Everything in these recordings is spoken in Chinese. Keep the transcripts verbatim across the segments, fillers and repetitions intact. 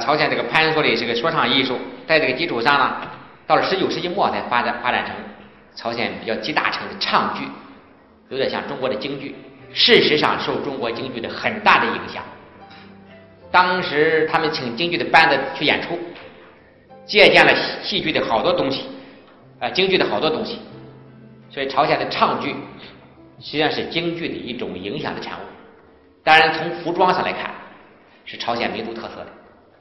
朝鲜这个攀溯的这个说唱艺术，在这个基础上呢，到了十九世纪末才发展发展成朝鲜比较集大成的唱剧，有点像中国的京剧。事实上，受中国京剧的很大的影响。当时他们请京剧的班子去演出，借鉴了戏剧的好多东西，呃，京剧的好多东西。所以朝鲜的唱剧实际上是京剧的一种影响的产物。当然，从服装上来看，是朝鲜民族特色的。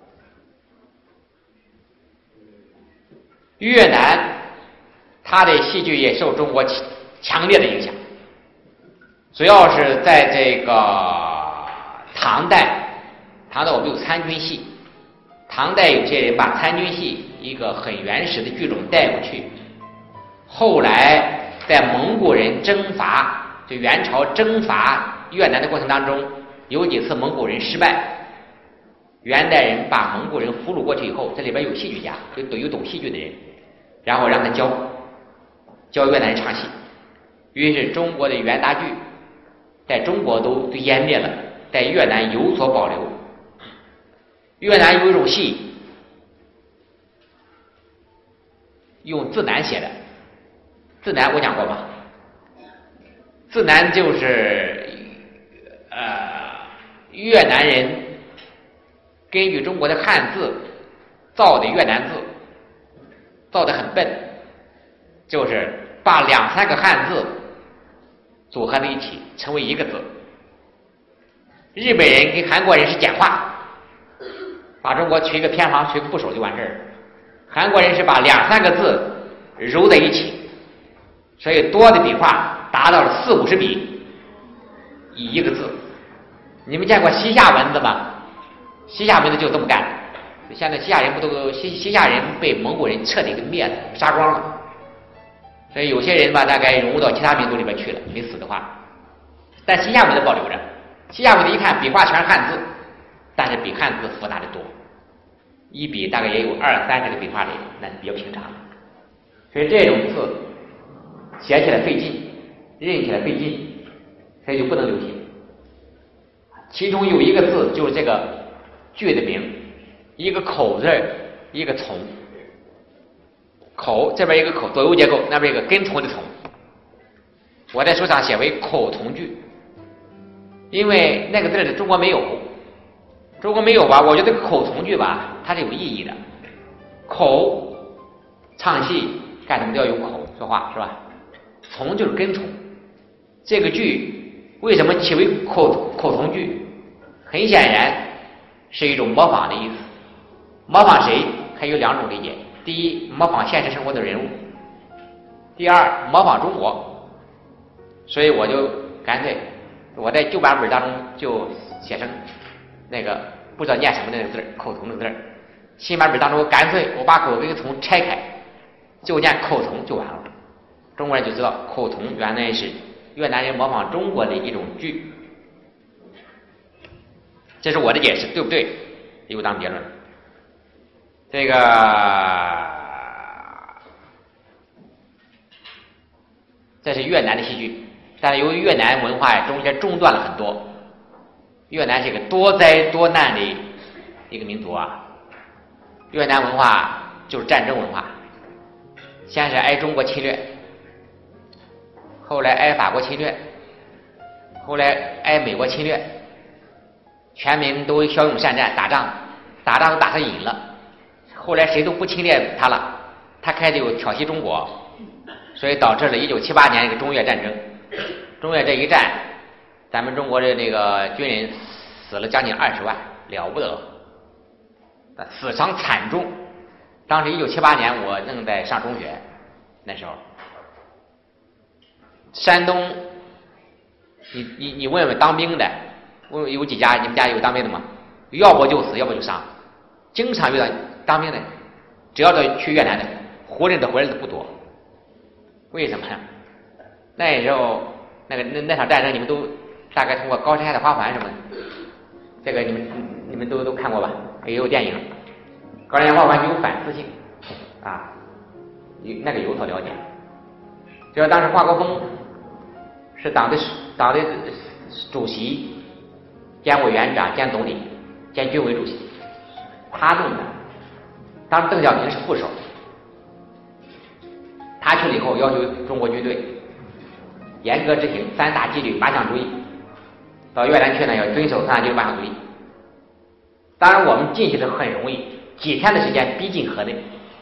越南，它的戏剧也受中国强烈的影响，主要是在这个唐代，唐代我们有参军戏，唐代有些人把参军戏一个很原始的剧种带过去，后来在蒙古人征伐，就元朝征伐越南的过程当中，有几次蒙古人失败，元代人把蒙古人俘虏过去以后，这里边有戏剧家，有有懂戏剧的人，然后让他教教越南人唱戏，于是中国的元大剧在中国都都湮灭了，在越南有所保留。越南有一种戏用字南写的，字南我讲过吧？字南就是呃越南人根据中国的汉字造的越南字，造得很笨，就是把两三个汉字组合在一起成为一个字。日本人跟韩国人是简化，把中国取一个偏旁取一个部首就完事儿。韩国人是把两三个字揉在一起，所以多的笔画达到了四五十笔一一个字。你们见过西夏文字吗？西夏文字就这么干。现在西夏人不都西西夏人被蒙古人彻底给灭了，杀光了。所以有些人吧，大概融入到其他民族里边去了，没死的话。但西夏文字保留着，西夏文字一看笔画全是汉字，但是比汉字复杂的多，一笔大概也有二三十个笔画的，那是比较平常的。所以这种字写起来费劲，认起来费劲，所以就不能流行。其中有一个字就是这个剧的名，一个口字，一个从。口这边一个口左右结构，那边一个跟从的从。我在书上写为口从句，因为那个字中国没有，中国没有吧？我觉得这个口从句吧，它是有意义的。口唱戏干什么都要有口说话是吧？从就是跟从。这个句为什么起为口口从句？很显然是一种模仿的意思。模仿谁还有两种理解。第一，模仿现实生活的人物；第二，模仿中国。所以我就干脆我在旧版本当中就写成那个不知道念什么那个字，口从的字。新版本当中我干脆我把口跟从拆开，就念口从就完了。中国人就知道口从原来是越南人模仿中国的一种句。这是我的解释，对不对？由当结论。这个这是越南的戏剧，但是由于越南文化中间中断了很多，越南是一个多灾多难的一个民族啊。越南文化就是战争文化，先是挨中国侵略，后来挨法国侵略，后来挨美国侵略，全民都骁勇善战，打仗打仗都打上瘾了。后来谁都不侵略他了，他开始有挑衅中国，所以导致了一九七八年一个中越战争。中越这一战，咱们中国的那个军人死了将近二十万，了不得，死伤惨重。当时一九七八年我正在上中学，那时候，山东，你你你问问当兵的，问有几家？你们家有当兵的吗？要不就死，要不就伤，经常遇到。当兵的，只要到去越南的，活人的回来的不多。为什么呢？那时候那个那那场战争，你们都大概通过高山下的花环什么的，这个你们你们都都看过吧？也有电影。高山下花环有反思性啊，有那个有所了解。只要当时华国锋是党的党的主席兼委员长兼总理兼军委主席。 他弄的。当时邓小平是副手，他去了以后要求中国军队严格执行三大纪律八项注意，到越南去呢要遵守三大纪律八项注意。当然我们进去的很容易，几天的时间逼近河内，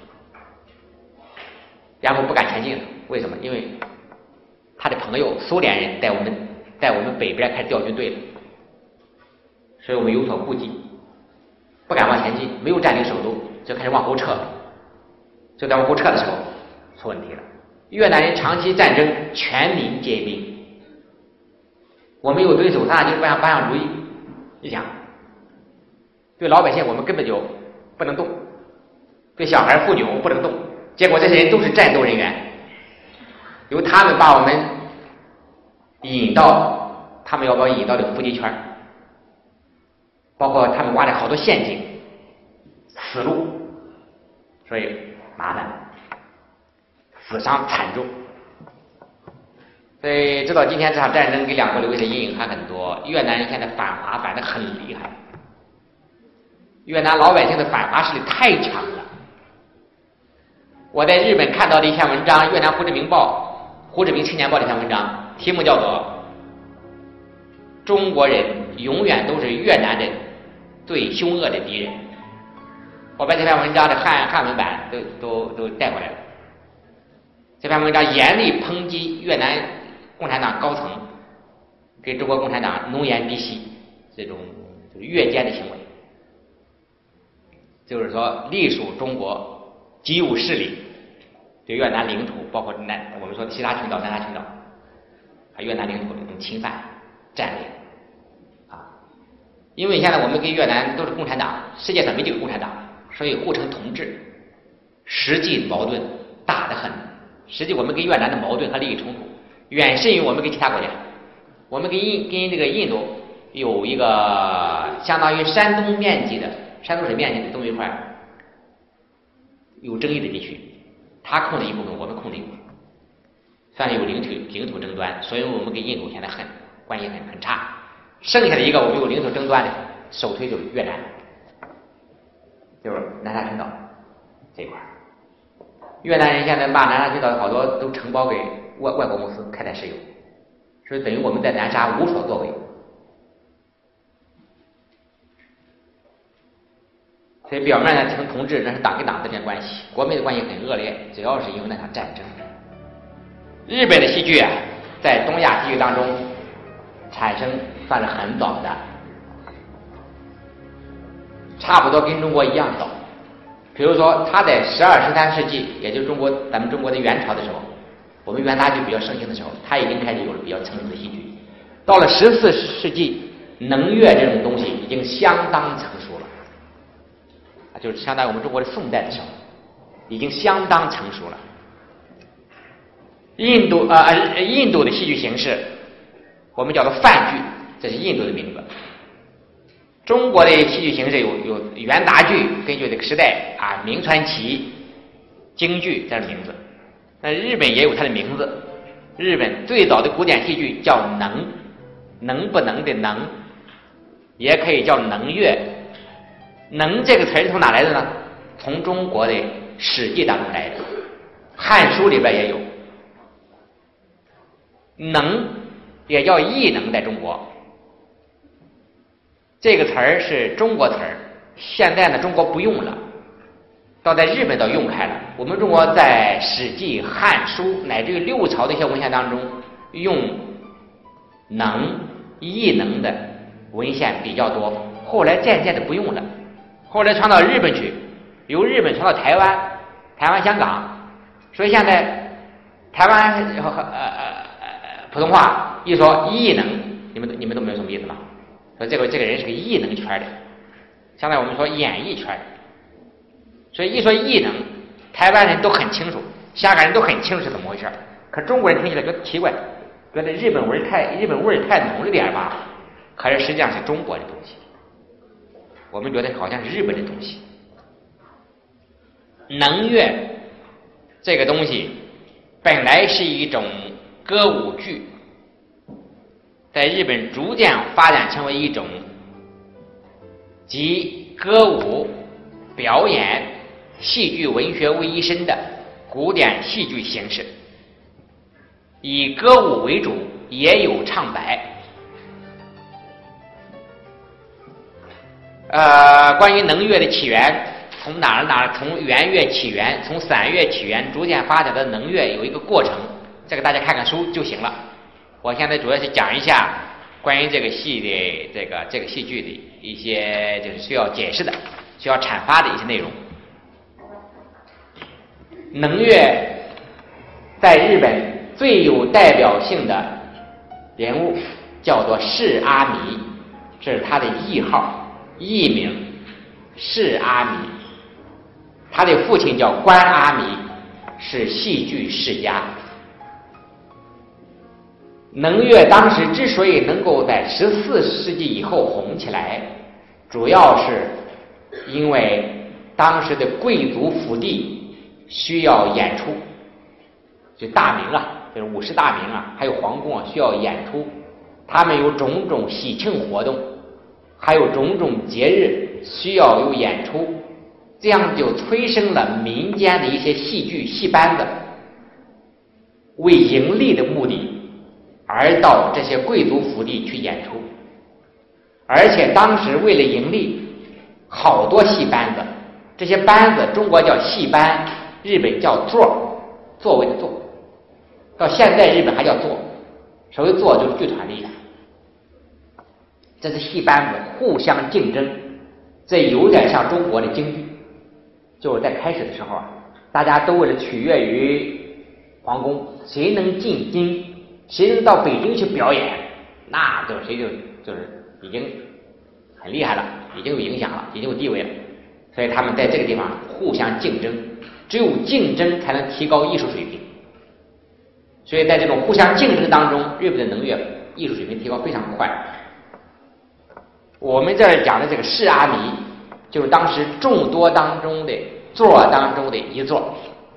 然后不敢前进了。为什么？因为他的朋友苏联人在我们在我们北边开始调军队了，所以我们有所顾忌，不敢往前进，没有占领首都，就开始往后撤。就在往后撤的时候出问题了。越南人长期战争，全民皆兵，我们又遵守三大纪律八项八项注意，你想，对老百姓我们根本就不能动，对小孩妇女我们不能动，结果这些人都是战斗人员，由他们把我们引到，他们要把我引到这个伏击圈，包括他们挖了好多陷阱、死路，所以麻烦，死伤惨重。所以直到今天，这场战争给两国留下的阴影还很多。越南人现在反华反得很厉害，越南老百姓的反华势力太强了。我在日本看到的一篇文章，越南胡志明报、胡志明青年报的一篇文章，题目叫做《中国人永远都是越南人最凶恶的敌人》。我把这篇文章的汉汉文版都都都带过来了。这篇文章严厉抨击越南共产党高层给中国共产党浓言逼袭这种就是越奸的行为，就是说隶属中国极有势力对越南领土，包括南我们说西沙群岛、南沙群岛，还越南领土的这种侵犯、占领啊。因为现在我们跟越南都是共产党，世界上没几个共产党，所以互称同志，实际矛盾大得很。实际我们跟越南的矛盾和利益冲突远甚于我们跟其他国家。我们跟印跟这个印度有一个相当于山东面积的山东省面积的东一块有争议的地区，他控制一部分，我们控制一部分，算是有领土领土争端，所以我们跟印度现在很关系很很差。剩下的一个我们有领土争端的首推就是越南，就是南沙群岛这一块。越南人现在把南沙群岛好多都承包给外外国公司开采石油，所以等于我们在南沙无所作为。所以表面上称同志，那是党跟党之间的关系，国民的关系很恶劣，主要是因为那场战争。日本的戏剧啊，在东亚戏剧当中产生算是很早的，差不多跟中国一样早。比如说，他在十二、十三世纪，也就是中国咱们中国的元朝的时候，我们元大剧比较盛行的时候，他已经开始有了比较层次的戏剧。到了十四世纪，能乐这种东西已经相当成熟了，啊，就是相当于我们中国的宋代的时候，已经相当成熟了。印度啊、呃，印度的戏剧形式，我们叫做梵剧，这是印度的名字。中国的戏剧形式有有元杂剧，根据这个时代啊，明传奇、京剧这是名字。那日本也有它的名字，日本最早的古典戏剧叫能，能不能的能，也可以叫能乐。能这个词从哪来的呢？从中国的《史记》当中来的，《汉书》里边也有。能也叫艺能，在中国。这个词儿是中国词儿，现在呢中国不用了，倒在日本倒用开了。我们中国在《史记》《汉书》乃至于六朝的一些文献当中，用能、艺能的文献比较多，后来渐渐的不用了，后来传到日本去，由日本传到台湾、台湾、香港，所以现在台湾呃呃普通话一说艺能，你们你们都没有什么意思吧？说这个这个人是个艺能圈的，相当于我们说演艺圈的，所以一说艺能，台湾人都很清楚，香港人都很清楚是怎么回事，可中国人听起来觉得奇怪，觉得日本味太日本味太浓了点吧，可是实际上是中国的东西，我们觉得好像是日本的东西。能乐这个东西本来是一种歌舞剧，在日本逐渐发展成为一种集歌舞、 表演戏剧文学为一身的古典戏剧形式，以歌舞为主，也有唱白。呃，关于能乐的起源，从哪儿哪儿，从元乐起源，从散乐起源，逐渐发展的能乐有一个过程，这个大家看看书就行了。我现在主要是讲一下关于这个戏的这个这个戏剧的一些就是需要解释的、需要阐发的一些内容。能乐在日本最有代表性的人物叫做释阿弥，这是他的谥号。艺名释阿弥，他的父亲叫关阿弥，是戏剧世家。能乐当时之所以能够在十四世纪以后红起来，主要是因为当时的贵族府邸需要演出，就大名啊，就是武士大名啊，还有皇宫啊需要演出，他们有种种喜庆活动，还有种种节日需要有演出，这样就催生了民间的一些戏剧戏班子，为盈利的目的而到这些贵族府邸去演出。而且当时为了盈利，好多戏班子，这些班子中国叫戏班，日本叫座，座位的座，到现在日本还叫座，所谓座就是剧团的意思。这是戏班子互相竞争，这有点像中国的京剧，就是在开始的时候啊，大家都为了取悦于皇宫，谁能进京，谁能到北京去表演，那就谁就就是已经很厉害了，已经有影响了，已经有地位了。所以他们在这个地方互相竞争，只有竞争才能提高艺术水平。所以在这种互相竞争当中，日本的能乐艺术水平提高非常快。我们这儿讲的这个释阿弥，就是当时众多当中的座当中的一座，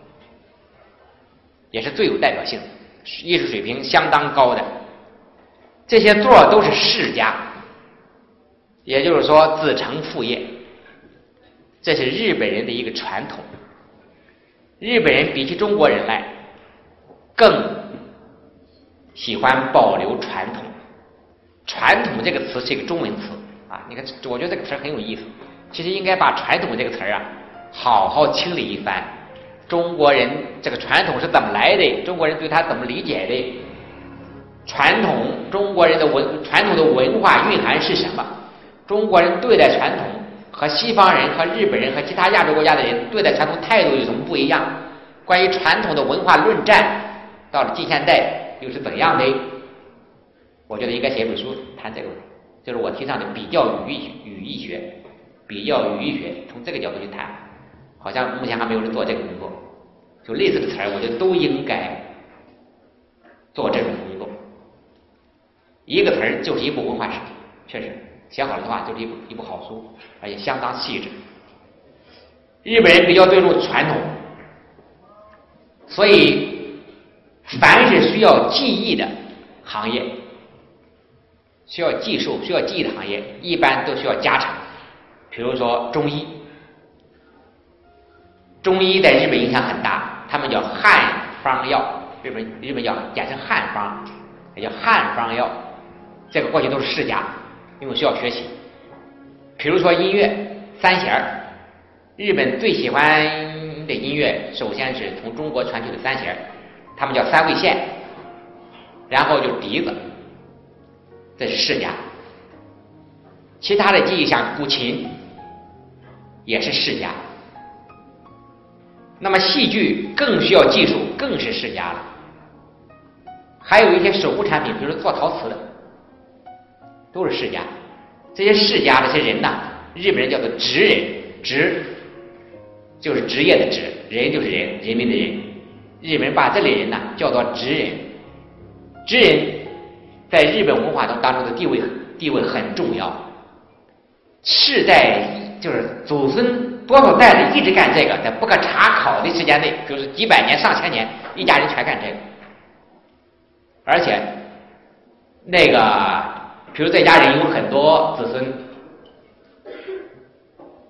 也是最有代表性的，艺术水平相当高的。这些座都是世家，也就是说子承父业，这是日本人的一个传统。日本人比起中国人来，更喜欢保留传统。传统这个词是一个中文词啊，你看，我觉得这个词很有意思。其实应该把传统这个词啊好好清理一番。中国人这个传统是怎么来的？中国人对它怎么理解的？传统，中国人的文传统的文化蕴含是什么？中国人对待传统和西方人、和日本人和其他亚洲国家的人对待传统态度有什么不一样？关于传统的文化论战，到了近现代又是怎样的？我觉得应该写本书谈这个问题，就是我提倡的比较语义语义学，比较语义学，从这个角度去谈。好像目前还没有人做这个工作，就类似的词儿，我觉得都应该做这种工作。一个词儿就是一部文化史，确实写好了的话就是一部一部好书，而且相当细致。日本人比较尊重传统，所以凡是需要技艺的行业，需要技术、需要技艺的行业，一般都需要加强。比如说中医，中医在日本影响很大，他们叫汉方药，日本日本叫简称汉方，也叫汉方药。这个过去都是世家，因为需要学习。比如说音乐，三弦儿，日本最喜欢的音乐，首先是从中国传去的三弦，他们叫三味线，然后就是笛子，这是世家。其他的技艺像古琴，也是世家。那么戏剧更需要技术，更是世家了。还有一些手工产品，比如说做陶瓷的，都是世家。这些世家这些人呢，日本人叫做职人，职就是职业的职，人就是人，人民的人。日本人把这类人呢叫做职人。职人在日本文化中当中的地位地位很重要，世代就是祖孙多少代的一直干这个，在不可查考的时间内，就是几百年、上千年，一家人全干这个。而且那个比如这家人有很多子孙，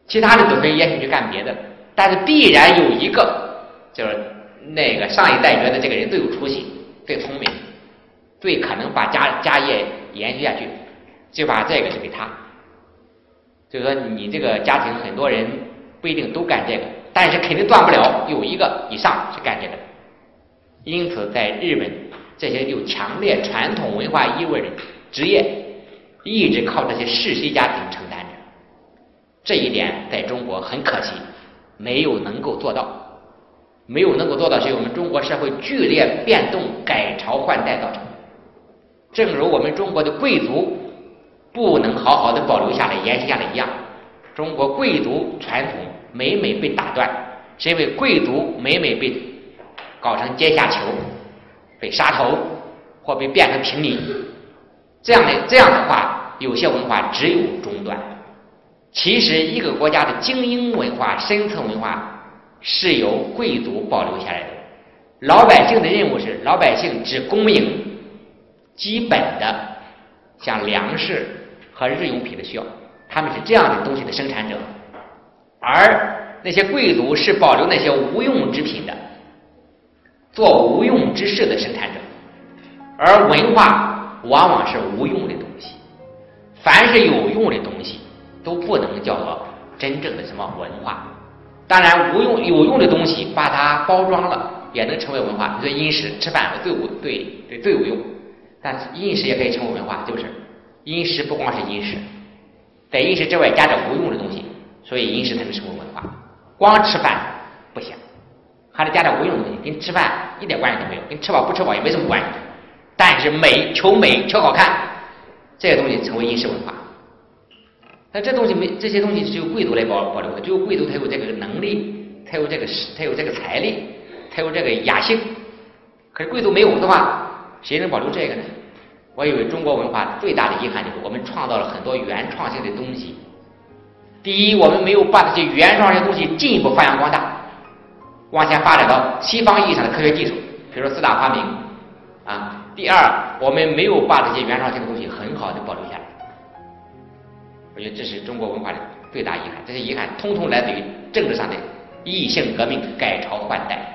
其他的都可以也许去干别的，但是必然有一个就是那个上一代觉得这个人最有出息、最聪明、最可能把家家业延续下去，就把这个是给他。就是说你这个家庭很多人不一定都干这个，但是肯定断不了有一个以上是干这个的。因此在日本这些有强烈传统文化意味的职业一直靠这些世袭家庭承担着，这一点在中国很可惜没有能够做到，没有能够做到是由我们中国社会剧烈变动改朝换代造成。正如我们中国的贵族不能好好的保留下来延续下来一样，中国贵族传统每每被打断，是因为贵族每每被搞成阶下囚，被杀头或被变成平民，这样的这样的话有些文化只有中断。其实一个国家的精英文化、深层文化是由贵族保留下来的，老百姓的任务是老百姓只供应基本的像粮食和日用品的需要，他们是这样的东西的生产者，而那些贵族是保留那些无用之品的，做无用之事的生产者。而文化往往是无用的东西，凡是有用的东西都不能叫做真正的什么文化。当然无用有用的东西把它包装了也能成为文化，比如说饮食，吃饭最无对对最有用，但是饮食也可以成为文化，就是饮食不光是饮食，在饮食之外加点无用的东西，所以饮食才能成为文化。光吃饭不行，还得加点无用的东西，跟吃饭一点关系都没有，跟吃饱不吃饱也没什么关系。但是美求美求好看，这些东西成为饮食文化。那这东西没这些东西只有贵族来保保留的，只有贵族才有这个能力，才有这个才有这个财力，才有这个雅兴。可是贵族没有的话，谁能保留这个呢？我以为中国文化最大的遗憾就是我们创造了很多原创性的东西。第一，我们没有把这些原创性的东西进一步发扬光大，往前发展到西方意义上的科学技术，比如说四大发明啊。第二，我们没有把这些原创性的东西很好的保留下来。我觉得这是中国文化的最大遗憾，这些遗憾通通来自于政治上的异性革命、改朝换代。